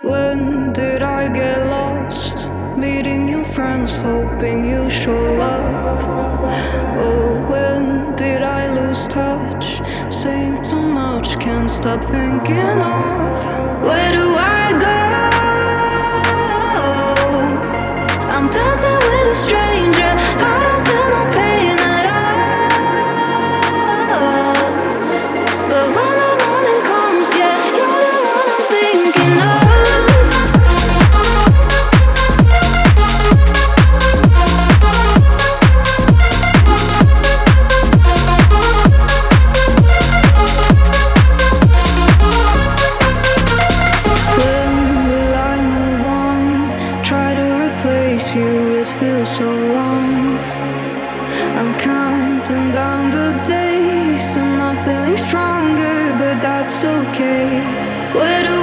When did I get lost? Meeting new friends, hoping you show up. Oh, when did I lose touch? Saying too much, can't stop thinking of where do I go? I'm dancing with a stranger. I don't feel no pain at all. But when the morning comes, yeah, you're the one I'm thinking of. When will I move on? Try to replace you, it feels so wrong. I'm counting down the days, and I'm feeling stronger, but that's okay. Where do